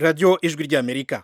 radiyo ijwi ry'amerika.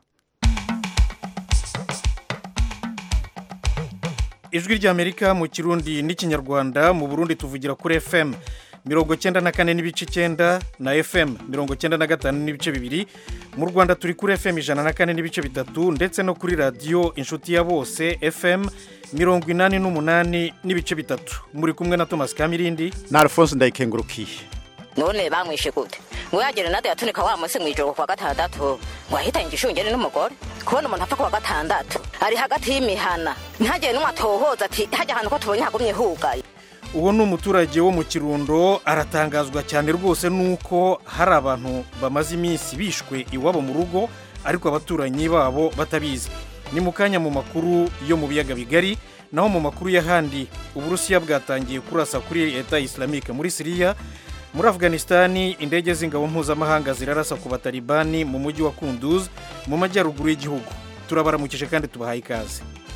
ijwi ry'amerika mu kirundi n'ikinyarwanda. mu burundi tuvugira kuri fm 94 n'ibice 9 na fm 95 n'ibice 2. mu rwanda turi kuri fm 104 n'ibice 3 ndetse no kuri radiyo inshuti ya bose fm 88 n'ibice 3. muri kumwe na Thomas Kamirindi na Alphonse Ndayikengurukiye. none bamwishe gute ngo yagere nade yatunika wa munsi mwijoro kwa gatandatu ngo ahita ingishungere n'umugore kubona umuntu apfa kwa gatandatu ari hagati y'imihana ntagire n'umwe atohoza ati hajya ahantu ko tubonye hagumye hugaye. uwo ni umuturage wo mu Kirundo aratangazwa cyane rwose nuko hari abantu bamaze iminsi bishwe iwabo mu rugo ariko abaturanyi babo batabizi. ni mu kanya mu makuru yo mu biyaga bigari. naho mu makuru y'ahandi Uburusiya bwatangiye kurasa kuri Leta Islamique muri Syria. muri Afghanistani indege z'ingabo mpuzamahanga zirarasa ku batalibani mu mujyi wa Kunduz mu majyaruguru y'igihugu. turabaramukije kandi tubahaye ikaze.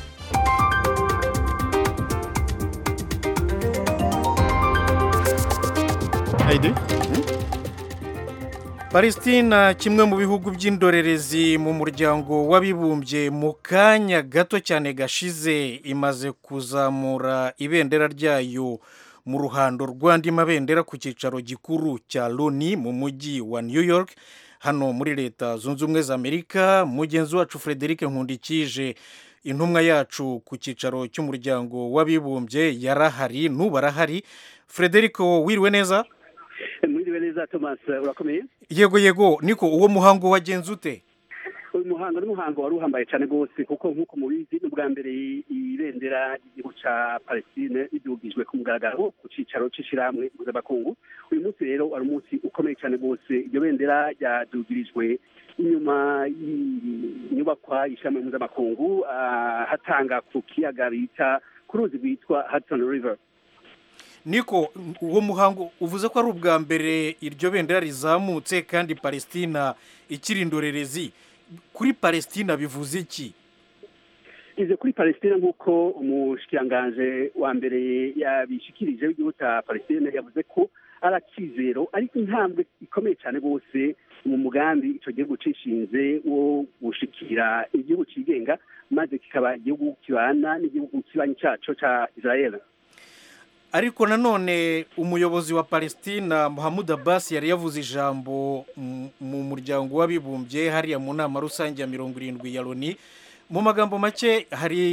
Palestina kimwe mu bihugu by'indorerezi mu muryango w'abibumbye mu kanya gato cyane gashize imaze kuzamura ibendera ryayo mu ruhando rw'andi mabendera ku cyicaro gikuru cya Loni mu mujyi wa New York hano muri Leta Zunze Ubumwe za Amerika. mugenzi wacu Frederic Nkundikije intumwa yacu ku cyicaro cy'umuryango w'abibumbye yarahari n'ubarahari. Frederic wiriwe neza? Mwiriwe neza Thomas, urakomeye? Yego niko uwo muhango wagenze ute? uyu muhango ni umuhango wari uhambaye cyane rwose kuko nk'uko mubizi ni ubwa mbere ibendera ry'igihugu cya Palestine ridugijwe ku mugaragaro ku cyicaro cy'ishyirahamwe mpuzamakungu. uyu munsi rero wari umunsi ukomeye cyane rwose. iryo bendera ryadugirijwe inyuma y'inyubakwa y'ishyirahamwe mpuzamakungu hatanga ku kiyaga bita ku ruzi rwitwa Hudson River. Niko uwo muhango uvuze ko ari ubwa mbere iryo bendera rizamutse kandi Palestina ikiri indorerezi. kuri Palestina bivuze iki? Ize kuri Palestina nk'uko umushikiranganje wa mbere yabishikirije w'igihugu cya Palestina yavuze ko ari akizero ariko intambwe ikomeye cyane rwose mu mugambi icyo gihugu cishinze wo gushikira igihugu cigenga maze kikaba igihugu kibana n'igihugu kibanyi cyaco ca Israel. Ariko nanone umuyobozi wa Palestina Mahmoud Abbas yari yavuze ijambo mu muryango w'abibumbye hariya mu nama rusange ya 70 ya Loni. mu magambo make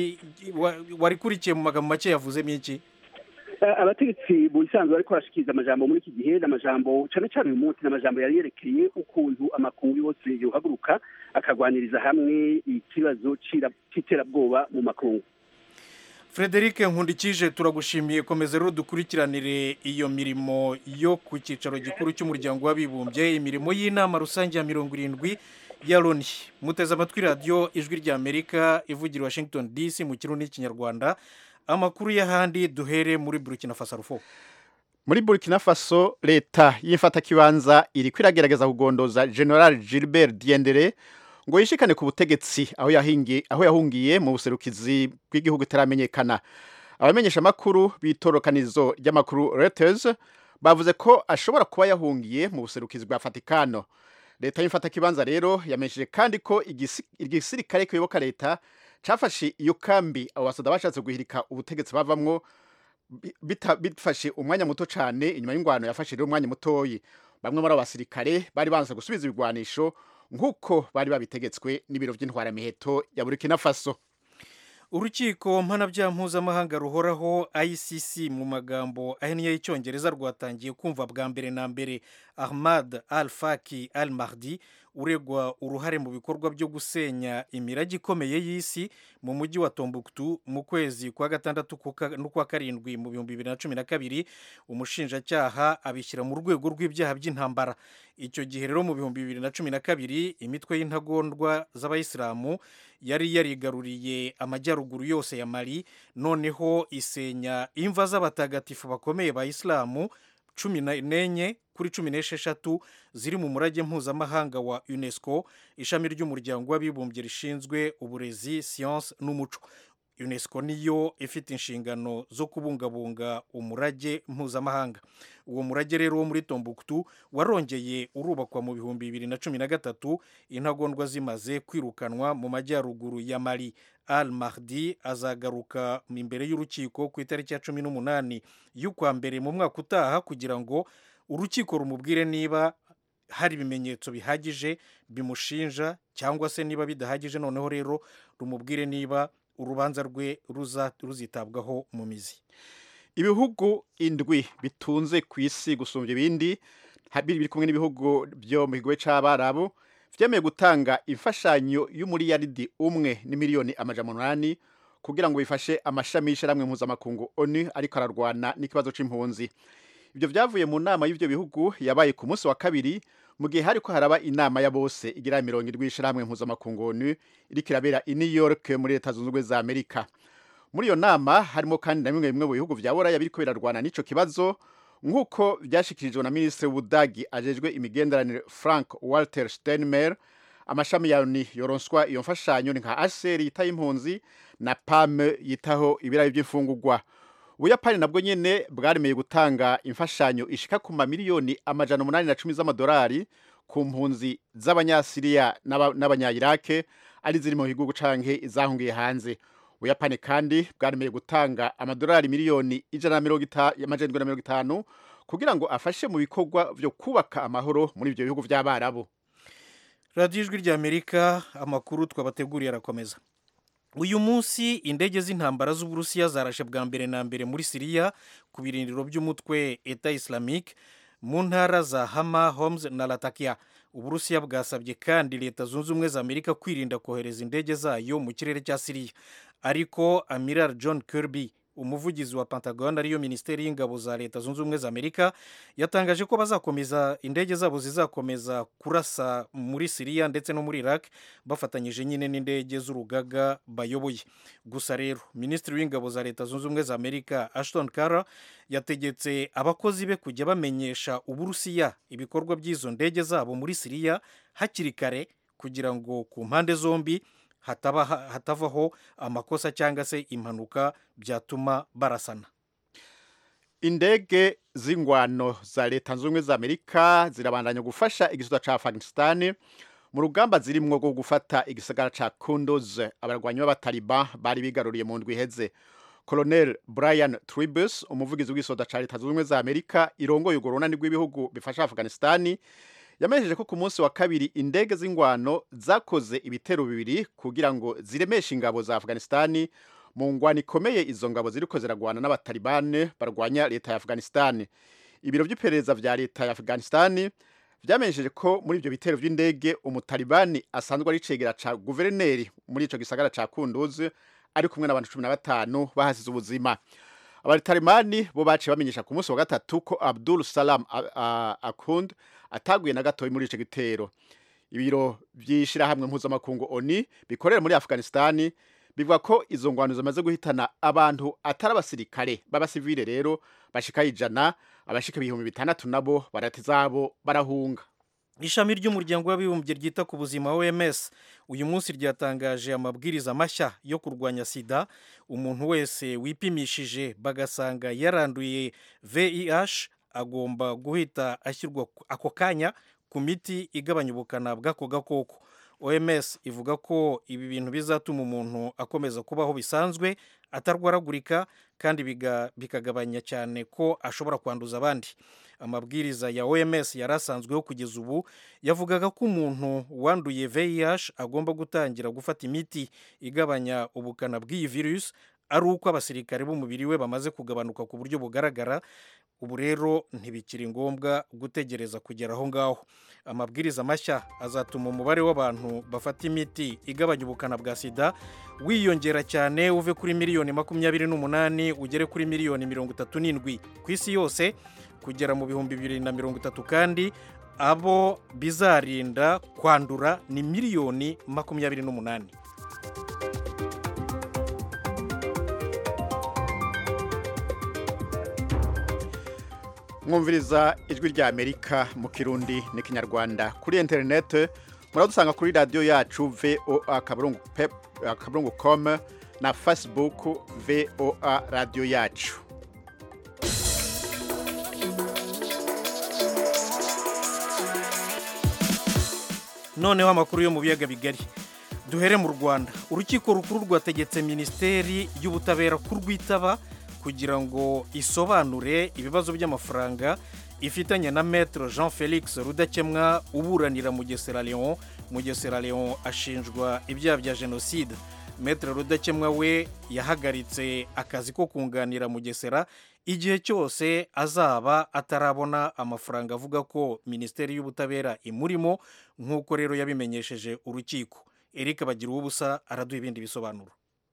wari kurikiye mu magambo make yavuzemo iki? abategetsi busanzwe ariko barashikiriza amajambo muri iki gihe n'amajambo cyane cyane uyu munsi n'amajambo yari yerekeye ukuntu amakungu yose yohaguruka akagwaniriza hamwe ikibazo cy'iterabwoba mu makungu. Frederic Nkundikije turagushimiye. komeza rero dukurikiranire iyo mirimo yo ku cyicaro gikuru cy'umuryango w'abibumbye, imirimo y'inama rusange ya 70 ya Loni. muteze amatwi radiyo ijwi ry'Amerika ivugira Washington DC mu kirundi n'ikinyarwanda. amakuru y'ahandi duhere muri Burkina Faso. Muri Burkina Faso leta y'imfatakibanza iri kwiragerageza kugondoza General Gilbert Diendere ngo yishikane ku butegetsi aho yahungiye mu buserukizi bw'igihugu itaramenyekana. abamenyesha makuru bitorokanizo ry'amakuru Reuters bavuze ko ashobora kuba yahungiye mu buserukizi bwa Vatikano. leta y'imfatakibanza rero yamenyesheje kandi ko igisirikare kiyoboka leta cafashe iyo kambi abo basoda bashatse guhirika ubutegetsi bavamwo bifashe umwanya muto cyane inyuma y'ingwano yafashe rero umwanya mutoyi. bamwe muri abo basirikare bari banze gusubiza ibigwanisho nk'uko bari babitegetswe n'ibiro by'intwaramiheto ya Burkina Faso. urukiko mpanabyaha mpuzamahanga ruhoraho ICC mu magambo ahinnye y'icyongereza rwatangiye kumva bwa mbere na mbere Ahmad Al-Faki Al-Mahdi uregwa uruhare mu bikorwa byo gusenya imirage ikomeye y'isi mu mujyi wa Tombouctou mu kwezi kwa gatandatu n'ukwa karindwi mu 2012. umushinjacyaha abishyira mu rwego rw'ibyaha by'intambara. icyo gihe rero mu 2012 imitwe y'intagondwa z'abayisilamu yari yarigaruriye amajyaruguru yose ya Mali, noneho isenya imva z'abatagatifu bakomeye ba Islamu 14 kuri 16 ziri mu murage mpuzamahanga wa UNESCO, ishami ry'umuryango w'abibumbye rishinzwe uburezi, science n'umuco. UNESCO niyo ifite inshingano zo kubungabunga umurage mpuzamahanga. Uwo murage rero wo muri Tombouctou warongeye urubakwa mu 2013 intagondwa zimaze kwirukanwa mu majyaruguru ya Mali. Al-Mahdi azagaruka imbere y'urukiko ku itariki ya 18 y'ukwa mbere mu mwaka utaha kugira ngo urukiko rumubwire niba hari ibimenyetso bihagije bimushinja cyangwa se niba bidahagije, noneho rero rumubwire niba urubanza rwe ruzitabwaho mu mizi. Ibihugu indwi bitunze ku isi gusumbya ibindi biri kumwe n'ibihugu byo mu gihugu c'Abarabu vyemeye gutanga imfashanyo y'umuriyaridi 1.8 kugira ngo bifashe amashami y'isharamwe mpuzamakungu ONU ariko ararwana n'ikibazo c'impunzi. Ibyo vyavuye mu nama y'ivyo bihugu yabaye ku munsi wa kabiri mu gihe hariko haraba inama ya bose igira 70 y'isharamwe mpuzamakungu ONU iriko irabera i New York muri Leta Zunze Ubumwe za Amerika. Muri iyo nama harimo kandi na bimwe mu bihugu vya Buraya biriko birarwana n'ico kibazo nk'uko byashikirijwe na Minisitiri w'Ubudagi ajejwe imigenderanire Frank Walter Steinmeier. Amashami ya ONU yoronswa iyo mfashanyo ni nka HCR yitaho impunzi na PAM yitaho ibirayi by'imfungurwa. Ubuyapani nabwo nyene bwaremeye gutanga imfashanyo ishika ku mamiliyoni amajana 810 z'amadolari ku mpunzi z'abanyasiriya n'abanya-Iraq ari ziri mu gihugu canke izahungiye hanze. Ubuyapani kandi bwaremeye gutanga amadolari miliyoni 150 kugira ngo afashe mu bikorwa byo kubaka amahoro muri ibyo bihugu by'Abarabu. Radio Ijwi ry'Amerika, amakuru twabateguriye arakomeza. Uyu munsi indege z'intambara z'Uburusiya zarashe bwa mbere na mbere muri Syria ku birindiro by'umutwe Etat Islamique mu ntara za Hama, Homs na Latakia. Uburusiya bwasabye kandi Leta Zunze Ubumwe za Amerika kwirinda kohereza indege zayo mu kirere cya Syria. Ariko Amiral John Kirby, umuvugizi wa Pentagon ariyo Ministeri y'Ingabo za Leta Zunze Ubumwe za Amerika, yatangaje ko bazakomeza indege zabo zizakomeza kurasa muri Syria ndetse no muri Iraq bafatanyije nyine n'indege z'urugaga bayoboye. Gusa rero Ministri w'Ingabo za Leta Zunze Ubumwe za Amerika Ashton Carter yategetse abakozi be kujya bamenyesha Uburusiya ibikorwa by'izo ndege zabo muri Syria hakiri kare kugira ngo ku mpande zombi hatavaho amakosa cyangwa se impanuka byatuma barasana. Indege z'ingwano za Leta Zunze Ubumwe za Amerika zirabandanya gufasha igisata ca Afghanistan mu rugamba zirimwo rwo gufata igisagara ca Kunduz abarwanyi b'abataliban bari bigaruriye mu ndwi iheze. Colonel Brian Tribus, umuvugizi w'igisata ca Leta Zunze Ubumwe za Amerika irongoye urunani rw'ibihugu bifasha Afghanistan, yamenyesheje ko ku munsi wa kabiri indege z'ingwano zakoze ibitero bibiri kugira ngo ziremeshe ingabo za Afghanistan mu ngwano ikomeye izo ngabo ziriko ziragwana n'abatalibane barwanya leta ya Afghanistan. Ibiro by'iperereza vya leta ya Afghanistan vyamenyesheje ko muri ibyo bitero by'indege umutalibani asanzwe ari cegera ca guverineri muri ico gisagara ca Kunduz ari kumwe n'abantu 15 bahasize ubuzima. Abatalibani bo baciye bamenyesha ku munsi wa gatatu ko Abdul Salam Akhund ataguye na gato muri ico gitero. Ibiro byishira hamwe mpuzamakungu ONU bikorera muri Afghanistan bivuga ko izo ngwano zamaze guhitana abantu atari abasirikare b'abasivile rero bashika 100, abashika 600 nabo baratezabo barahunga. Ishami ry'umuryango w'abibumbye ryita ku buzima OMS uyu munsi ryatangaje amabwiriza mashya yo kurwanya sida. Umuntu wese wipimishije bagasanga yaranduye VIH agomba guhita ashyirwa ako kanya ku miti igabanya ubukana bw'ako gakoko. OMS ivuga ko ibi bintu bizatuma umuntu akomeza kubaho bisanzwe atarwaragurika kandi bikagabanya cyane ko ashobora kwanduza abandi. Amabwiriza ya OMS yarasanzweho kugeza ubu yavugaga ko umuntu wanduye VIH agomba gutangira gufata imiti igabanya ubukana bw'iyi virus ari uko abasirikare b'umubiri we bamaze kugabanuka ku buryo bugaragara. Ubu rero ntibikiri ngombwa gutegereza kugera aho ngaho. Amabwiriza mashya azatuma umubare w'abantu bafata imiti igabanya ubukana bwa sida wiyongera cyane uve kuri miliyoni 28 ugere kuri miliyoni 37 ku isi yose kugera mu 2030, kandi abo bizarinda kwandura ni miliyoni 28. Mwumviriza ijwi rya Amerika mu Kirundi n'ikinyarwanda. Kuri internet muradusanga kuri radio yacu voa.com na Facebook VOA radio yacu. Noneho amakuru yo mu biyaga bigari duhere mu Rwanda. Urukiko rukuru rwategetse Minisiteri y'Ubutabera kurwitaba kugira ngo isobanure ibibazo by'amafaranga ifitanye na Maître Jean Felix Rudakemwa uburanira Mugesera Leon. Mugesera Leon ashinjwa ibyaha bya genocide. Maître Rudakemwa we yahagaritse akazi ko kunganira Mugesera igihe cyose azaba atarabona amafaranga avuga ko Minisiteri y'Ubutabera imurimo, nk'uko rero yabimenyesheje urukiko. Eric Bagira ubusa araduha ibindi bisobanuro.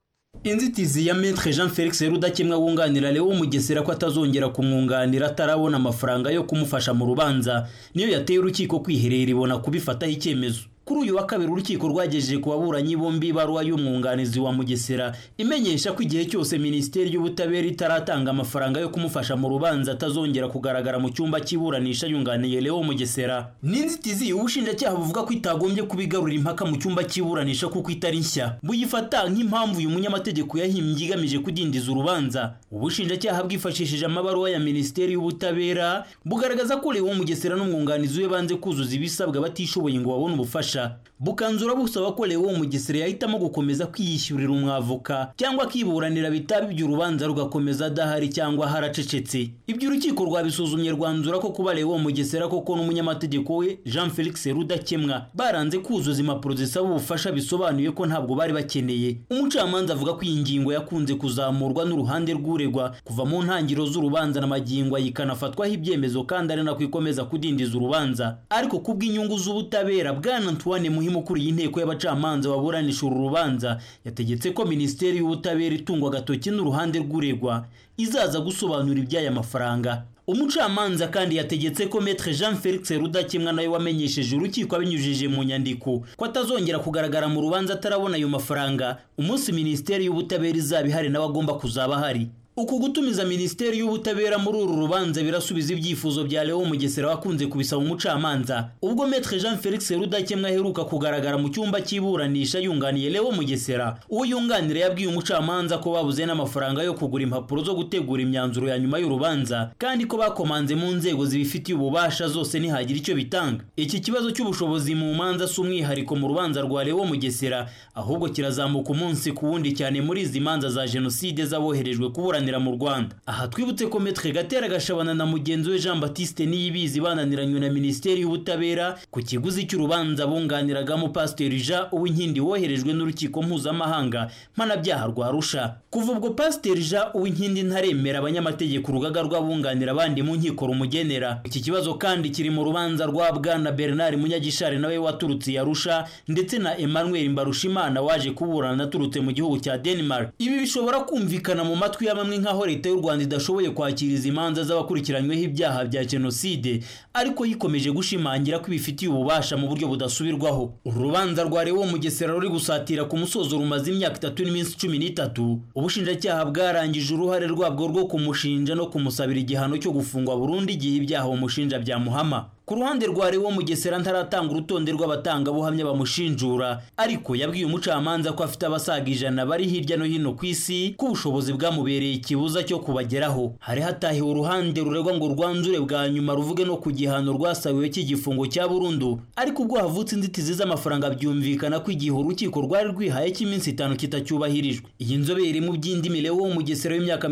Inzitizi ya Maître Jean Felix Rudakemwa wunganira Leo Mugesera ko atazongera kumwunganira atarabona amafaranga yo kumufasha mu rubanza niyo yateye urukiko kwiherera ibona kubifataho icyemezo. Kuri uyu wa kabiri urukiko rwagejeje ku baburanyi bombi ibaruwa y'umwunganizi wa Mugesera imenyesha ko igihe cyose Minisiteri y'Ubutabera itaratanga amafaranga yo kumufasha mu rubanza atazongera kugaragara mu cyumba cy'iburanisha yunganiye Leo Mugesera. N'inzitizi ubushinjacyaha buvuga ko itagombye kubigarura impaka mu cyumba cy'iburanisha kuko itari nshya, buyifata nk'impamvu uyu munyamategeko yahimbye igamije kudindiza urubanza. Ubushinjacyaha bwifashishije amabaruwa ya Minisiteri y'Ubutabera bugaragaza ko Leo Mugesera n'umwunganizi we banze kuzuza ibisabwa batishoboye ngo babone ubufasha. Bukanzura busaba ko Leo Mugesera yahitamo gukomeza kwiyishyurira umwavoka cyangwa akiburanira bitabi by'urubanza rugakomeza adahari cyangwa haracecetse. Ibyo urukiko rwabisuzumye rwanzura ko kuba Leo Mugesera koko n'umunyamategeko we Jean Felix Rudakemwa baranze kuzuza impapuro zisaba ubufasha bisobanuye ko ntabwo bari bakeneye. Umucamanza avuga ko iyi ngingo yakunze kuzamurwa n'uruhande rw'uregwa kuva mu ntangiriro z'urubanza n'amagingo yikanafatwaho ibyemezo kandi ari nako ikomeza kudindiza urubanza. Ariko kubw'inyungu z'ubutabera Bwana Antoine Muhimu kuri y'inteko y'abacamanza baburanisha uru rubanza yategetse ko Minisiteri y'Ubutabera itungwa agatoki n'uruhande rw'uregwa izaza gusobanura iby'aya mafaranga. Umucamanza kandi yategetse ko Maître Jean Felix Rudakemwa nawe wamenyesheje urukiko abinyujije mu nyandiko ko atazongera kugaragara mu rubanza atarabona ayo mafaranga umunsi Minisiteri y'Ubutabera izaba ihari nawe agomba kuzaba hari. Uku gutumiza Minisiteri y'Ubutabera muri uru rubanza birasubiza ibyifuzo bya Leo Mugesera wakunze kubisaba umucamanza. Ubwo Maître Jean Felix Rudakemwa aheruka kugaragara mu cyumba cy'iburanisha yunganiye Leo Mugesera, uwo yunganira yabwiye umucamanza ko babuze n'amafaranga yo kugura impapuro zo gutegura imyanzuro ya nyuma y'urubanza kandi ko bakomanze mu nzego zibifitiye ububasha zose ntihagira icyo bitanga. Iki kibazo cy'ubushobozi mu manza s'umwihariko mu rubanza rwa Leo Mugesera, ahubwo kirazamuka umunsi ku wundi cyane muri izi manza za genocide zaboherejwe kuburanira mu Rwanda. Aha twibutse ko Maître Gatera Gashabana na mugenzi we Jean Baptiste Niyibizi bananiranywe na Minisiteri y'Ubutabera ku kiguzi cy'urubanza bunganiragamo Pasteur Jean Uwinkindi woherejwe n'urukiko mpuzamahanga mpanabyaha rwa Arusha. Kuva ubwo Pasteur Jean Uwinkindi ntaremera abanyamategeko urugaga rw'abunganira abandi mu nkiko rumugenera. Iki kibazo kandi kiri mu rubanza rwa Bwana Bernard Munyagishari nawe waturutse Arusha ndetse na Emmanuel Mbarushimana waje kuburana naturutse mu gihugu cya Denmark. Ibi bishobora kumvikana mu matwi y'abamwe nkaho leta y'u Rwanda idashoboye kwakiriza imanza z'abakurikiranyweho ibyaha bya genocide, ariko yikomeje gushimangira ko ibifitiye ububasha mu buryo budasubirwaho. Urubanza rwa Leo Mugesera ruri gusatira ku musozo rumaze imyaka 3 n'iminsi 13. Ubushinjacyaha bwarangije uruhare rwabwo rwo kumushinja no kumusabira igihano cyo gufungwa burundu igihe ibyaha umushinja bya muhama. Ku ruhande rwa Leo Mugesera ntaratanga urutonde rw'abatanga buhamya bamushinjura, ariko yabwiye umucamanza ko afite abasaga 100 bari hirya no hino ku isi ko ubushobozi bwamubereye ikibuza cyo kubageraho. Hari hatahiwe uruhande ruregwa ngo rwanzure bwa nyuma ruvuge no ku gihano rwasabiwe cy'igifungo cya burundu, ariko ubwo havutse inzitizi z'amafaranga byumvikana ko igihe urukiko rwari rwihaye cy'iminsi 5 kitacyubahirijwe. Iyi nzobere mu by'indimi Leo Mugesera w'imyaka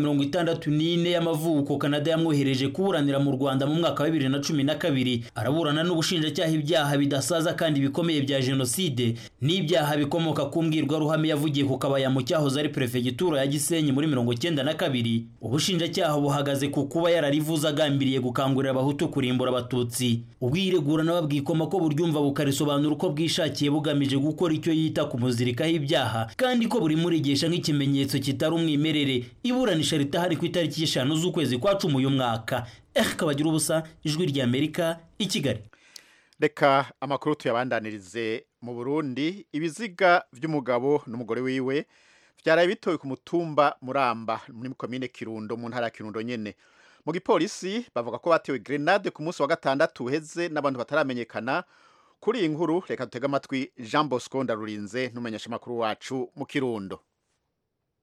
64 y'amavuko Canada yamwohereje kuburanira mu Rwanda mu mwaka wa 2012. Araburana n'ubushinjacyaha ibyaha bidasaza kandi bikomeye bya genocide n'ibyaha bikomoka ku mbwirwaruhame yavugiye ku kabaya mu cyahoze ari prefegitura ya Gisenyi muri 1992. Ubushinjacyaha buhagaze ku kuba yararivuze agambiriye gukangurira abahutu kurimbura abatutsi. Ubwiregura n'ababwikoma ko buryumva bukarisobanura uko bwishakiye bugamije gukora icyo yita kumuzirikaho ibyaha kandi ko buri murigesha nk'ikimenyetso kitari umwimerere. Iburanisha ritahari ku itariki 5 z'ukwezi kwa 10 uyu mwaka. Kabagira ubusa, Ijwi ry'Amerika, i Kigali. Reka amakuru tuyabandanirize mu Burundi. Ibiziga by'umugabo n'umugore wiwe byaraye bitowe ku mutumba Muramba muri komine Kirundo mu ntara ya Kirundo nyene. Mu gipolisi bavuga ko batewe grenade ku munsi wa gatandatu uheze n'abantu bataramenyekana. Kuri iyi nkuru reka dutega amatwi Jean Bosco Ndarurinze n'umumenyesha makuru wacu mu Kirundo.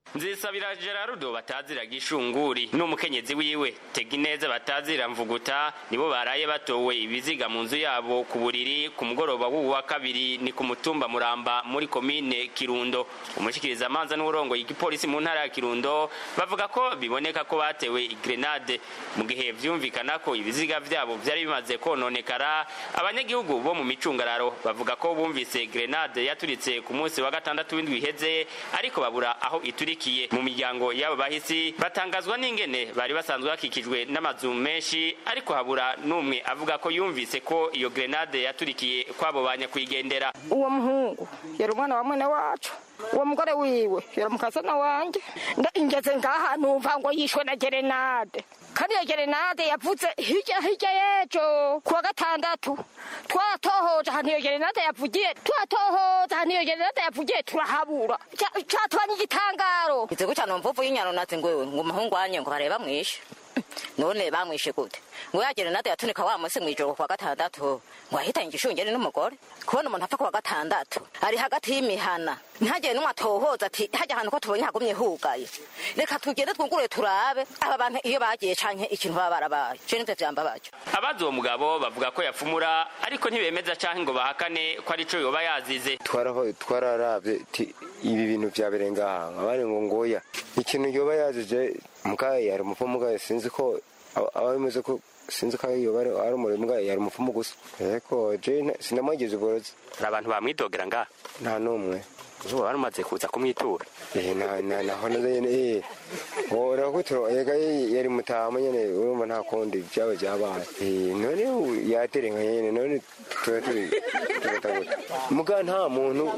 Nzisabira Gerardo batazira Gishunguri n'umukenyezi wiwe Tegineza batazira Mvuguta nibo baraye batowe ibiziga mu nzu yabo ku buriri ku mugoroba wa kabiri ni ku mutumba Muramba muri komine Kirundo. Umushikiriza amanza n'urongo y'igipolisi mu ntara ya Kirundo bavuga ko biboneka ko batewe grenade mu gihe vyumvikana ko ibiziga vyabo vyari bimaze kononekara. Abanyagihugu bo mu micungararo bavuga ko bumvise grenade yaturitse ku munsi wa gatandatu w'indwi iheze ariko babura aho iturikiye. Mu miryango y'abo bahisi batangazwa n'ingene bari basanzwe bakikijwe n'amazu menshi ariko habura n'umwe avuga ko yumvise ko iyo grenade yaturikiye kwabo banyakwigendera. Uwo muhungu yari umwana wa mwene wacu, uwo mugore wiwe yari mukazana wanje, ingeze ngaha numva ngo yishwe na grenade. Kandi iyo grenade yavuze hirya y'ejo kuwa gatandatu twatohoje ahantu iyo grenade yavugiye, turahabura catubanye igitangaro. Ize guca nomvuvu y'inyano nazi ngwewe ngo umuhungu wanye ngo bareba mwishe. None bamwishe gute? Ngo ya grenade yatunika wa munsi mwijoro kuwa gatandatu ngo ahitanye igishungere n'umugore. Kubona umuntu apfa kuwa gatandatu ari hagati y'imihana ntagiye n'umwe atohoza ati hajya ahantu ko tubonye hagumye hugaye, reka tugende twungure turabe aba bantu iyo bagiye canke ikintu baba barabaye. Je nivyo vyambabaje. Abazi uwo mugabo bavuga ko yapfumura ariko ntibemeza canke ngo bahakane ko arico yoba yazize. Twararavye ibi bintu vyaberenga abari ngo ngoya ikintu yoba yazize mukaye yari umupfumu mugaye sinzi ko abameze ko sinzi ko yoba ari umurimo mugaye yari umupfumu gusa. Eko je sinamageze uborozi. Abantu bamwidogera nga nta numwe uzo barumaze kuza kumwitura. Naho nyene ora kutro yari mutama nyene urumva nta kondi byaba byabaye. None yaterenga nyene none turi muga nta muntu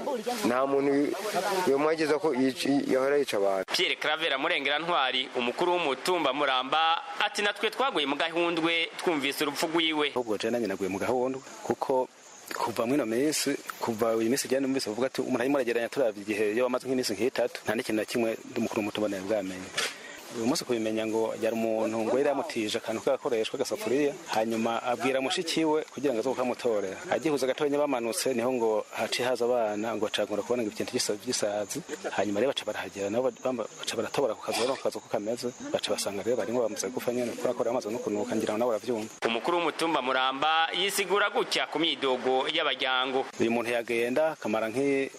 yomwageza ko yahora yica abantu. Pierre Claver Murengera Ntwari umukuru w'umutumba Muramba ati natwe twaguye mu gahundwe twumvise urupfu rwiwe. Ubwo je nanye naguye mu gahundwe kuko kuva mwino minsi kuva uyu minsi cyane numvise bavuga ati umuntu arimo arageranya turavye igihe yo bamaze nk'iminsi nk'itatu nta n'ikintu na kimwe ndumukuru w'umutumba nawe bwamenye. Uyu munsi kubimenya ngo yari umuntu ngo yari yamutije akantu kagakoreshwa gasafuriya hanyuma abwira mushikiwe kugira ngo aze kukamutorera. Agihuza gatonya bamanutse niho ngo haci haza abana ngo acagura kubona ngo ikintu gisazi hanyuma rero baca barahagera nabo baca baratobora ku kazu ko kameze baca basanga rero barimo bamuze gufa nyene kurakora amaze no kunuka ngira ngo nabo baravyumva. Umukuru w'umutumba Muramba yisigura gutya ku myidogo y'abajyango. Uyu muntu yagenda kamara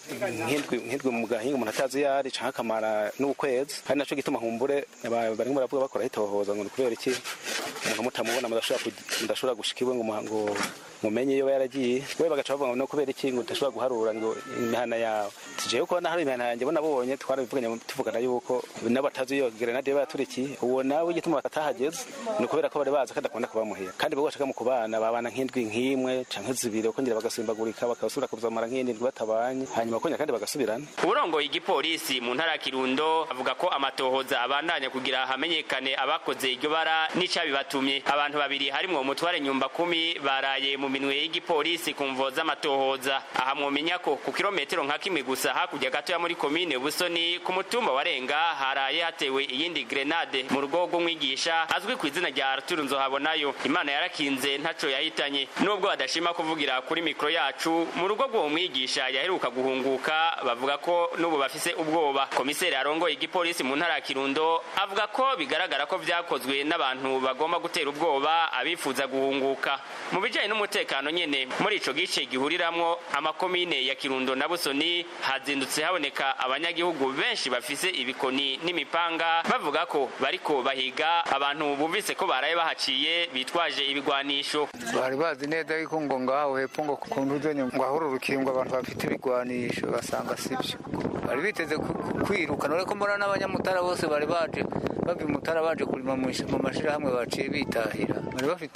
nk'indwi mu gahinga umuntu atazi yari canka kamara n'ukwezi kandi naco gituma humbure barimo baravuga bakora hitohoza ngo kubera iki umuntu mutamubona mudashobora gushikiwe ngo mumenye iyo yaragiye we bagaca bavuga no kubera iki ngo udashobora guharura ngo imihana yawe tije uko hari imihana yanjye bona nabonye twarabivuganye tuvugana yuko n'abatazi iyo grenade baturikiye uwo nawe igituma batahageze no kubera ko bari baza kadakunda kubamuhira kandi bo bashaka mu kubana babana nk'indwi nk'imwe canke zibiri ukongera bagasimbagurika bakasubira kuzamara nk'indwi batabanye hanyuma konya kandi bagasubirana. Uburongo igipolisi mu ntara ya Kirundo avuga ko amatohoza abandanya kugira hamenyekane abakoze iryo bara n'icabibatumye. Abantu babiri harimo umutware nyumba 10 baraye mu minwe y'igipolisi kumvo z'amatohoza. Aha mwomenya ko ku kilometero nka kimwe gusa hakurya gato ya muri komine Busoni ku mutumba warenga haraye hatewe iyindi grenade mu rugo rw'umwigisha azwi ku izina rya Arthur Nzohabonayo. Imana yarakinze ntaco yahitanye nubwo badashima kuvugira kuri mikro yacu. Mu rugo rw'uwo mwigisha yaheruka guhunguka bavuga ko nubu bafise ubwoba. Komiseri arongoye igipolisi mu ntara ya Kirundo avuga ko bigaragara ko vyakozwe n'abantu bagomba gutera ubwoba abifuza guhunguka. Mu bijanye n'umutekano nyene muri ico gice gihuriramwo amakomine ya Kirundo na Busoni hazindutse haboneka abanyagihugu benshi bafise ibikoni n'imipanga bavuga ko bariko bahiga abantu bumvise ko baraye bahaciye bitwaje ibigwanisho. Bari bazi neza yuko ngo ngaho hepfo ngo kunduzenye ngo ahururukire ngo abantu bafite ibigwanisho basanga sivyo. Bari biteze kwirukana ariko mbona n'abanyamutara bose bari baje bavi mutara baje kurima mu mashira hamwe baciye bitahira. Bari bafite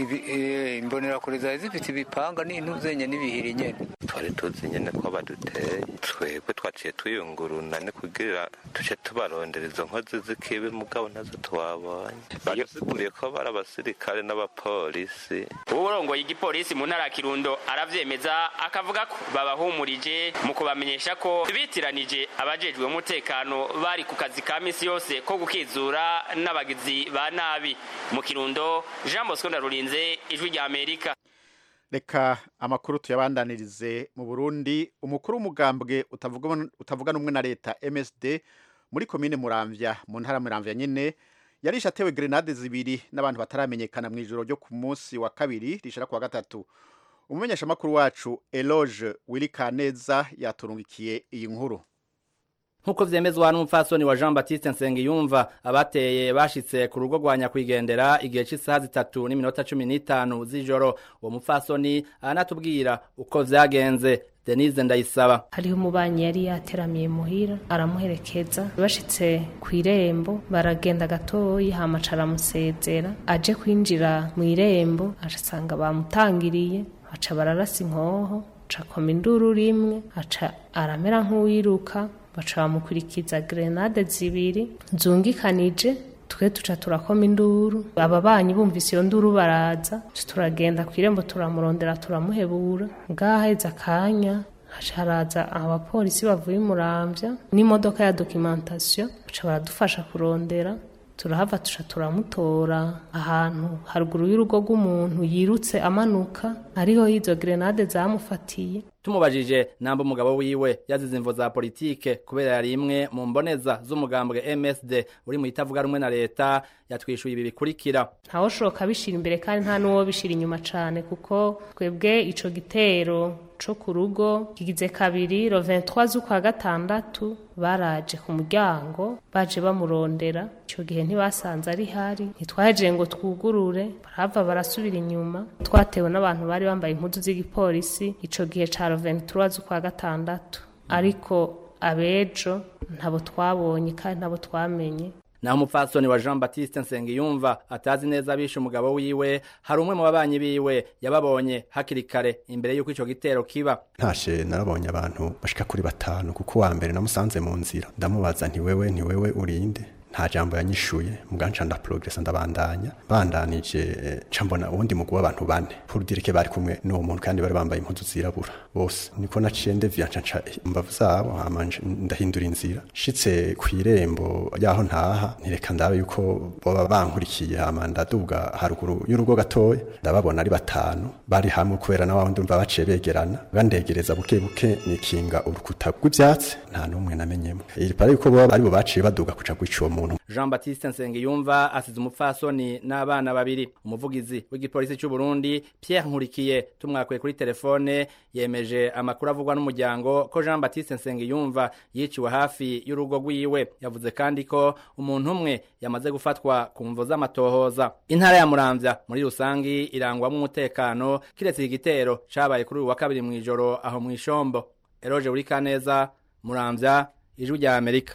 imbonera kure zari zifite ibipanga n'intuzenye n'ibihiri nyene. Twari tuzi nyene ko baduteye twebwe twaciye tuyunguruna ne kugira tuce tubarondera izo nkozi z'ikibi mugabo nazo twabonye basiguriye ko bari abasirikare n'abapolisi. Uburongoye igipolisi mu ntara ya Kirundo aravyemeza akavuga ko babahumurije mu kubamenyesha ko bitiranije abajejwe umutekano bari ku kazi ka misi yose ko gukizura n'abagizi ba nabi. Mu Kirundo Jean Bosco Ndarurinze ijwi rya Amerika. Reka amakuru tuyabandanirize mu Burundi. Umukuru w'umugambwe utavuga n'umwe na leta MSD muri komine Muramvya mu ntara Muramvya nyene yarisha atewe grenade zibiri n'abantu bataramenyekana mu ijoro ryo ku munsi wa kabiri rishira ku wa gatatu. Umumenyesha makuru wacu Eloge Wilikaneza yaturungikiye iyi nkuru. Nkuko vyemezwa n'umupfasoni wa Jean Baptiste Nsengiyumva abateye bashitse ku rugo rwa Nyakwigendera igihe cy'isaha 3:15 z'ijoro. Uwo mupfasoni anatubwira uko vyagenze. Denise Ndayisaba hariho umubanyi yari yateramiye muhira aramuherekeza bashitse ku irembo baragenda gatoyi hamacara musezera aje kwinjira mu irembo asanga bamutangiriye aca bararasa inkoho cakoma induru rimwe aca aramera nk'uwiruka baca bamukurikiza grenade zibiri zungikanije twe tuca turakoma induru ababanyi bumvise iyo nduru baraza turagenda kwirembo turamurondera turamuhebura ngaheza kanya haraza abapolisi bavuye Muramvya n'imodoka ya documentation baca baradufasha kurondera turahava tuca turamutora ahantu haruguru y'urugo rw'umuntu yirutse amanuka ariho izo grenade zamufatiye. Tumubajije namba umugabo wiwe yazize imvo za politike kubera yari imwe mu mboneza z'umugambwe MSD uri mu itavuga rumwe na leta yatwishuye ibi bikurikira. Ntawo shoka bishira imbere kandi nta nuwo bishira inyuma cane kuko twebwe ico gitero co ku rugo kigize kabiri ro 23 z'ukwa gatandatu baraje ku muryango baje bamurondera ico gihe ntibasanze ari hari ntitwaje ngo twugurure barava barasubira inyuma twatewe n'abantu bari bambaye impuzu z'igipolisi ico gihe ca 23 z'ukwa gatandatu ariko abejo ntabo twabonye kandi ntabo twamenye. Naho umupfasoni wa Jean Baptiste Nsengiyumva atazi neza bishe umugabo wiwe hari umwe mu babanyi biwe yababonye hakiri kare imbere yuko ico gitero kiba. Ntashe narabonye abantu bashika kuri 5 kuko wa mbere namusanze mu nzira ndamubaza nti wewe urinde nta jambo yanyishuye muganca nda progress ndabandanya bandanije cambona ubundi mugu w'abantu bane pour dire que bari kumwe no muntu kandi bari bambaye impuzu zirabura bose niko naciye ndevya ncanca imbavu zabo hamanje ndahindura inzira shitse kwirembo yaho ntaha ntireka ndabe yuko boba bankurikiye amanda duga haruguru y'urugo gatoya ndababona ari 5 bari hamwe kubera na wandi ndumva baciye begerana bandegereza buke buke nikinga urukuta rw'ivyatsi nta numwe namenyemo iri pare yuko boba ari bo baciye baduga kuca gwico muntu. Jean Baptiste Nsengiyumva asize umupfasoni n'abana babiri. Umuvugizi w'igipolisi cy'u Burundi Pierre Nkurikiye tumwakuye kuri telefone yemeje amakuru avugwa n'umuryango ko Jean Baptiste Nsengiyumva yiciwe hafi y'urugo rwiwe. Yavuze kandi ko umuntu umwe yamaze gufatwa ku mvo z'amatohoza. Intara ya Muramvya muri rusangi irangwamo umutekano kiretse igitero cabaye kuri uwa kabiri mu ijoro aho mu Ishombo. Eroje Wilikaneza, Muramvya, Ijwi rya Amerika.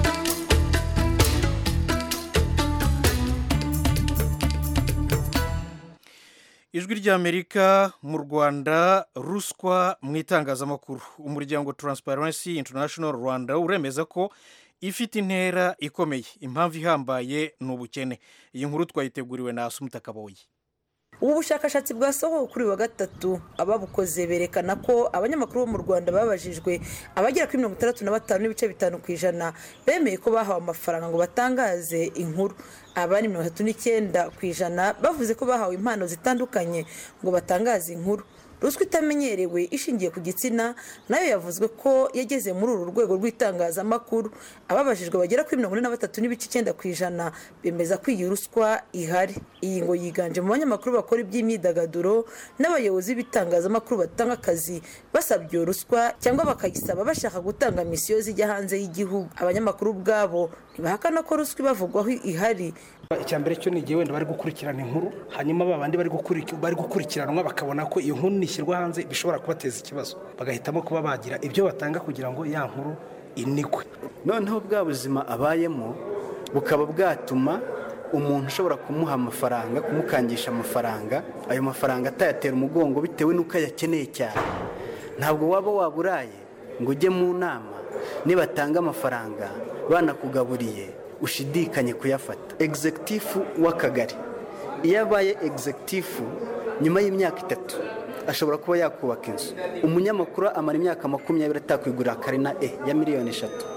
Ijwi ry'Amerika mu Rwanda ruswa mu itangazamakuru. Umuryango Transparency International Rwanda uremeza ko ifite intera ikomeye impamvu ihambaye n'ubukene. Iyi nkuru twayiteguriwe na Asumta Kaboyi. Ubu bushakashatsi bwasohowe kuri wa gatatu ababukoze berekana ko abanyamakuru bo mu Rwanda babajijwe abagera kuri 65.5% bemeye ko bahawe amafaranga ngo batangaze inkuru. Abari 39% bavuze ko bahawe impano zitandukanye ngo batangaze inkuru. Ruswa itamenyerewe ishingiye ku gitsina nayo yavuzwe ko yageze muri uru rwego rw'itangazamakuru. Ababajijwe bagera kuri 43.9% bemeza ko iyi ruswa ihari. Iyi ngo yiganje mu banyamakuru bakora iby'imyidagaduro n'abayobozi b'itangazamakuru batanga akazi basabye ruswa cyangwa bakayisaba bashaka gutanga misiyo zijya hanze y'igihugu. Abanyamakuru bwabo ntibahakana ko ruswa ibavugwaho ihari. Icyambere cyo ni gihe wenda bari gukurikirana inkuru hanyuma babandi bari gukurikiranwa bakabona ko iyo nkuru nishyirwa hanze bishobora kubateza ikibazo bagahitamo kuba bagira ibyo batanga kugira ngo ya nkuru inikwe. Noneho bwa buzima abayemo bukaba bwatuma umuntu ushobora kumuha amafaranga kumukangisha amafaranga ayo mafaranga atayatera umugongo bitewe n'uko ayakeneye cyane. Ntabwo waba waburaye ngo ujye mu nama nibatanga amafaranga banakugaburiye ushidikanye kuyafata. Executive w'akagari iyo abaye executive nyuma y'imyaka 3 ashobora kuba yakubaka inzu. Umunyamakuru amara imyaka 20 atakwigurira karina ya miliyoni 3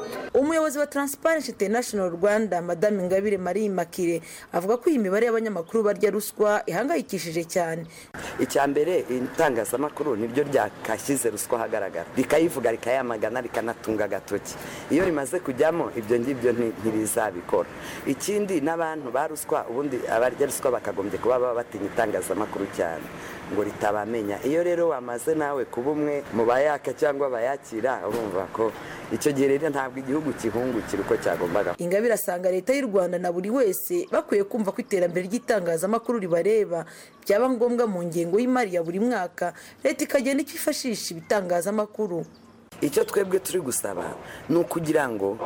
umuyobozi wa Transparency International Rwanda Madame Ingabire Marie Immaculée avuga ko iyi mibare y'abanyamakuru barya ruswa ihangayikishije cyane. Icyambere itangazamakuru niryo ryakashyize ruswa hagaragara rikayivuga rikayamagana rikanatunga agatoki. Iyo rimaze kujyamo ibyo ngibyo ntibizabikora. Ikindi n'abantu ba ruswa ubundi abarya ruswa bakagombye kuba batinya itangazamakuru cyane ngo ritabamenya. Iyo rero wamaze nawe kuba umwe mu bayaka cyangwa bayakira urumva ko icyo gihe rero ntabwo igihugu kihungukira uko cyagombaga. Ingabire asanga leta y'u Rwanda na buri wese bakwiye kumva ko iterambere ry'itangazamakuru ribareba, byaba ngombwa mu ngengo y'imari ya buri mwaka leta ikagenda ikifashisha ibitangazamakuru. Icyo twebwe turi gusaba ni ukugira ngo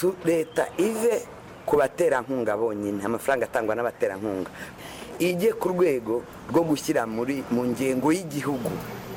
leta ive ku baterankunga bonyine, amafaranga atangwa n'abaterankunga, ijye ku rwego rwo gushyira mu ngengo y'igihugu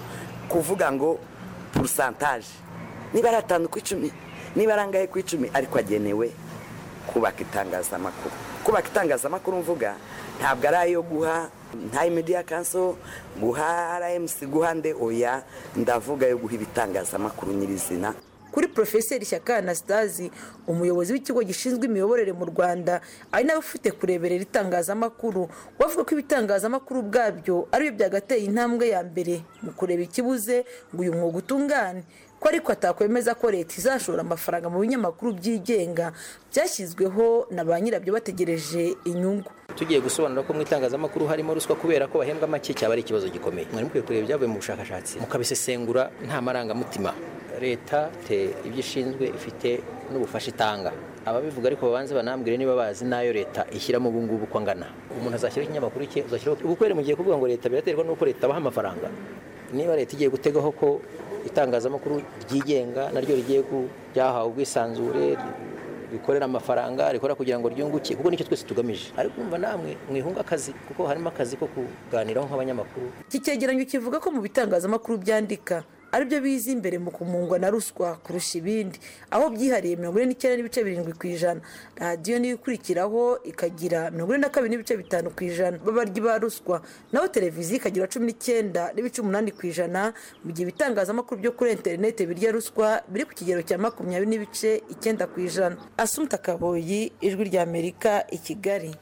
kuvuga ngo pourcentage niba ari 5-10 niba arangaye ku 10 ariko agenewe kubaka itangazamakuru. Kubaka itangazamakuru mvuga ntabwo ari ayo guha nta media council guha RMC guha nde oya, ndavuga yo guha ibitangazamakuru nyirizina. Kuri Professeur Shyaka Anastase umuyobozi w'ikigo gishinzwe imiyoborere mu Rwanda ari nawe ufite kureberera itangazamakuru, wavuga ko ibitangazamakuru bwabyo ari byo byagateye intambwe ya mbere mu kureba ikibuze ngo uyu mwuga utungane, ko ariko atakwemeza ko leta izashora amafaranga mu binyamakuru byigenga byashyizweho na ba nyirabyo bategereje inyungu. Tugiye gusobanura ko mu itangazamakuru harimo ruswa kubera ko bahembwa make cyaba ari ikibazo gikomeye. Mwari mukwiye kureba ibyavuye mu bushakashatsi mukabisesengura nta marangamutima. Leta ibyo ishinzwe ifite n'ubufasha itanga. Ababivuga ariko babanze banambwire niba bazi nayo leta ishyiramo ubungubu ko angana. Umuntu azashyira ikinyamakuru cye uzashyira ubukwere mu gihe kuvuga ngo leta biraterwa nuko leta baha amafaranga. Niba leta igiye gutegaho ko itangazamakuru ryigenga naryo rigiye kujyahawe ubwisanzure bikorera amafaranga rikora kugira ngo ryunguke, kuko nicyo twese tugamije. Ariko umva namwe mwihunga akazi kuko harimo akazi ko kuganiraho nk'abanyamakuru. Iki cyegeranyo kivuga ko mu bitangazamakuru byandika aribyo bizi imbere mu kumungwa na ruswa kurusha ibindi, aho byihariye 49.7%. Radio niyo ikurikiraho ikagira 42.5% babaryi ba ruswa, naho televiziyo ikagira 19.8%, mu gihe ibitangazamakuru byo kuri internet birya ruswa biri ku kigero cya 20.9%. Asumta Kaboyi, Ijwi rya Amerika, i Kigali.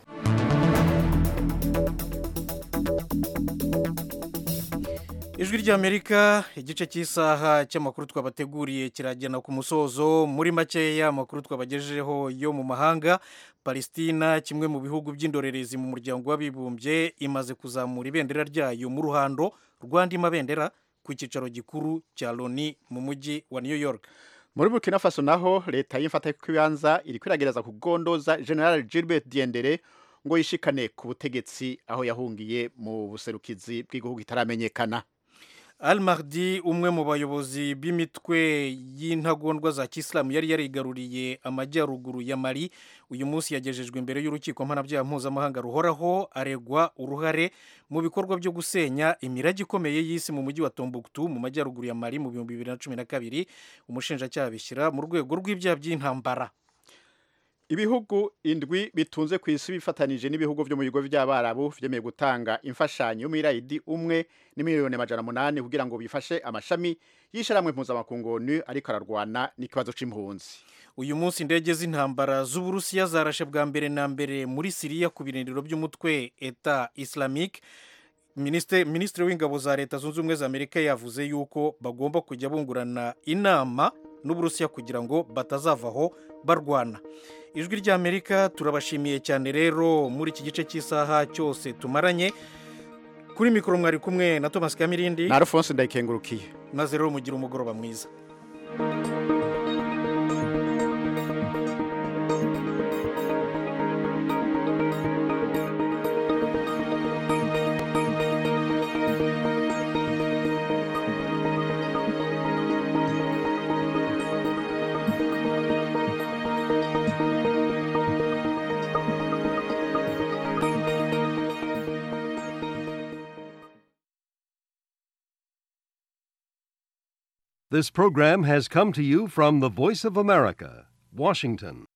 Ijwi ry'Amerika, igice cy'isaha cy'amakuru twabateguriye kiragena ku musozo. Muri makeya amakuru twabagejejeho yo mu mahanga, Palestina kimwe mu bihugu by'indorerezi mu muryango w'abibumbye imaze kuzamura ibendera ryayo mu ruhando rw'andi mabendera ku cyicaro gikuru cya Loni mu mujyi wa New York. Muri Burkina Faso naho leta y'imfata kwibanza iri kwiragereza kugondoza General Gilbert Diendere ngo yishikane ku butegetsi aho yahungiye mu buserukizi bw'igihugu itaramenyekana. Al-Mahdi umwe mu bayobozi b'imitwe y'intagondwa za Kisilamu yari yarigaruriye amajyaruguru ya Mali uyu munsi yagejejwe imbere y'urukiko mpanabyaha mpuzamahanga ruhoraho aregwa uruhare mu bikorwa byo gusenya imirage ikomeye y'isi mu mujyi wa Tombouctou mu majyaruguru ya Mali mu 2012. Umushinjacyaha bishyira mu rwego rw'ibyaha by'intambara. Ibihugu indwi bitunze ku isi bifatanije n'ibihugu byo mu bigo by'abarabu vyemeye gutanga imfashanyo y'umurayidi umwe ni miliyoni 800 kugira ngo bifashe amashami y'isharamwe mpuzamakungu ONU ariko ararwana n'ikibazo c'impunzi. Uyu munsi indege z'intambara z'Uburusiya zarashe bwa mbere na mbere muri Syria ku birindiro by'umutwe Etat Islamique. Ministre w'ingabo za Leta Zunze Ubumwe za Amerika yavuze yuko bagomba kujya bungurana inama n'Uburusiya kugira ngo batazavaho barwana. Ijwi ry'Amerika turabashimiye cyane rero muri iki gice cy'isaha cyose tumaranye. Kuri mikoro mwari kumwe na Thomas Kamirindi na Alphonse Ndayikengurukiye. Maze rero mugira umugoroba mwiza. This program has come to you from the Voice of America, Washington.